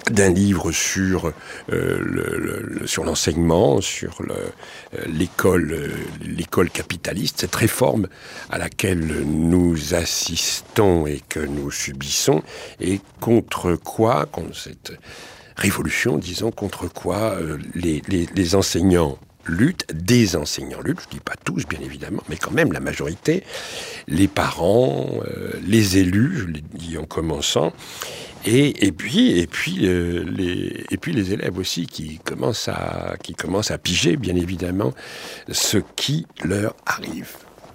d'un livre sur sur l'enseignement, sur l'école capitaliste, cette réforme à laquelle nous assistons et que nous subissons, et contre cette révolution, disons, contre quoi les enseignants luttent, des enseignants luttent, je ne dis pas tous bien évidemment, mais quand même la majorité, les parents, les élus, je l'ai dit en commençant, et puis les élèves aussi qui commencent à piger bien évidemment ce qui leur arrive.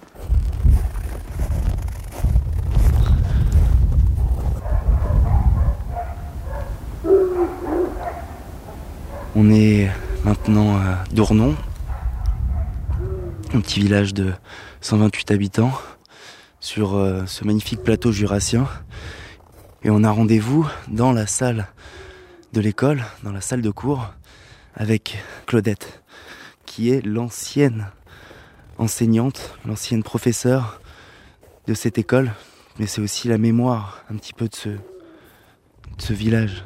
On est maintenant à Dournon, un petit village de 128 habitants, sur ce magnifique plateau jurassien. Et on a rendez-vous dans la salle de l'école, dans la salle de cours, avec Claudette, qui est l'ancienne enseignante, l'ancienne professeure de cette école. Mais c'est aussi la mémoire un petit peu de ce village.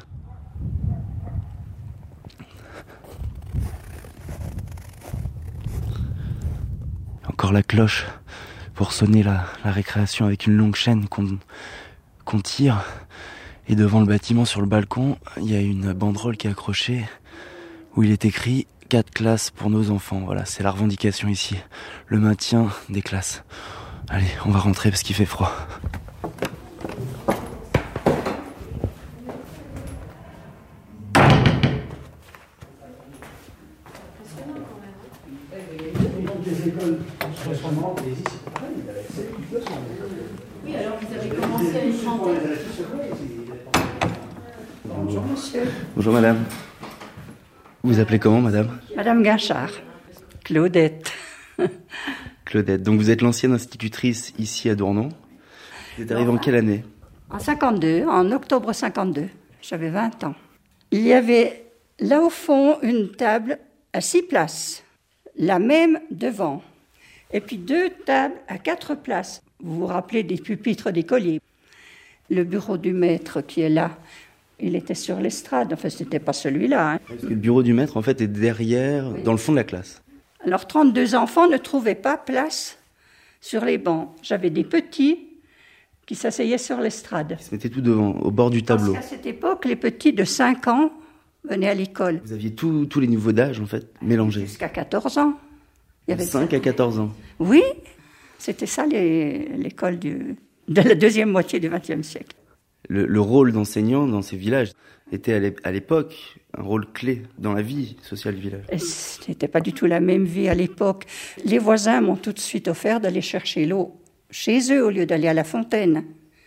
Encore la cloche pour sonner la récréation avec une longue chaîne qu'on tire. Et devant le bâtiment, sur le balcon, il y a une banderole qui est accrochée où il est écrit 4 classes pour nos enfants. Voilà, c'est la revendication ici. Le maintien des classes. Allez, on va rentrer parce qu'il fait froid. Oui, alors vous avez commencé à les chanter. Bonjour monsieur. Bonjour madame. Vous appelez comment madame ? Madame Guinchard. Claudette. Claudette. Donc vous êtes l'ancienne institutrice ici à Dournon. Vous êtes arrivée en quelle année ? En 52, en octobre 52. J'avais 20 ans. Il y avait là au fond une table à 6 places. La même devant. Et puis 2 tables à 4 places. Vous vous rappelez des pupitres d'écoliers. Le bureau du maître qui est là, il était sur l'estrade. Enfin, ce n'était pas celui-là. Parce que le bureau du maître, en fait, est derrière, oui, dans le fond de la classe. Alors, 32 enfants ne trouvaient pas place sur les bancs. J'avais des petits qui s'asseyaient sur l'estrade. Ils se mettaient tout devant, au bord du tableau. Parce qu'à cette époque, les petits de 5 ans venaient à l'école. Vous aviez tous les niveaux d'âge, en fait, mélangés. Jusqu'à 14 ans. Il y avait 5 à 14 ans. Oui, c'était ça l'école de la deuxième moitié du XXe siècle. Le rôle d'enseignant dans ces villages était à l'époque un rôle clé dans la vie sociale du village. Et ce n'était pas du tout la même vie à l'époque. Les voisins m'ont tout de suite offert d'aller chercher l'eau chez eux au lieu d'aller à la fontaine.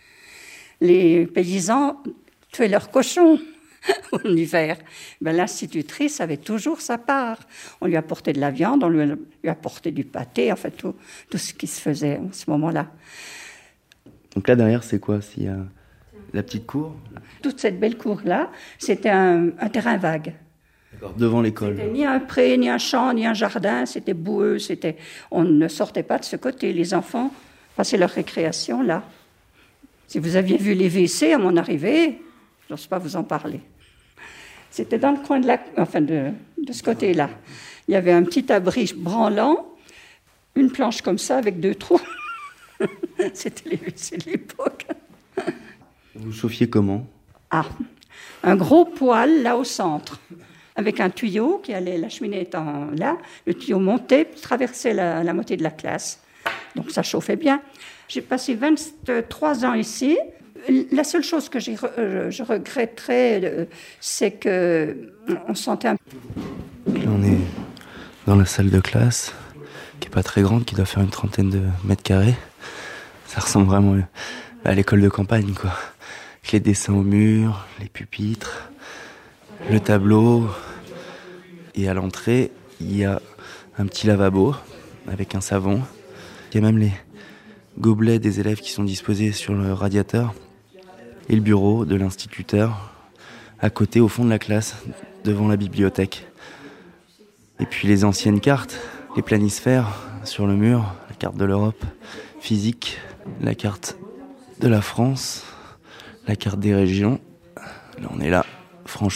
Les paysans tuaient leurs cochons en hiver. L'institutrice avait toujours sa part. On lui apportait de la viande, on lui apportait du pâté, enfin tout ce qui se faisait en ce moment-là. Donc là derrière, c'est quoi ? S'il y a la petite cour ? Toute cette belle cour-là, c'était un terrain vague. D'accord, devant l'école. C'était ni un pré, ni un champ, ni un jardin, c'était boueux, on ne sortait pas de ce côté. Les enfants passaient leur récréation là. Si vous aviez vu les WC à mon arrivée, je n'ose pas vous en parler. C'était dans le coin de ce côté-là. Il y avait un petit abri branlant, une planche comme ça avec 2 trous. C'était les WC de l'époque. Vous chauffiez comment ? Ah, un gros poêle là au centre, avec un tuyau qui allait, la cheminée étant là, le tuyau montait, traversait la moitié de la classe. Donc ça chauffait bien. J'ai passé 23 ans ici. La seule chose que je regretterais, c'est qu'on sentait un peu... Là, on est dans la salle de classe, qui n'est pas très grande, qui doit faire une 30aine de mètres carrés. Ça ressemble vraiment à l'école de campagne, quoi. Avec les dessins au mur, les pupitres, le tableau. Et à l'entrée, il y a un petit lavabo avec un savon. Il y a même les gobelets des élèves qui sont disposés sur le radiateur. Et le bureau de l'instituteur, à côté, au fond de la classe, devant la bibliothèque. Et puis les anciennes cartes, les planisphères sur le mur, la carte de l'Europe physique, la carte de la France, la carte des régions. Là, on est là, franchement.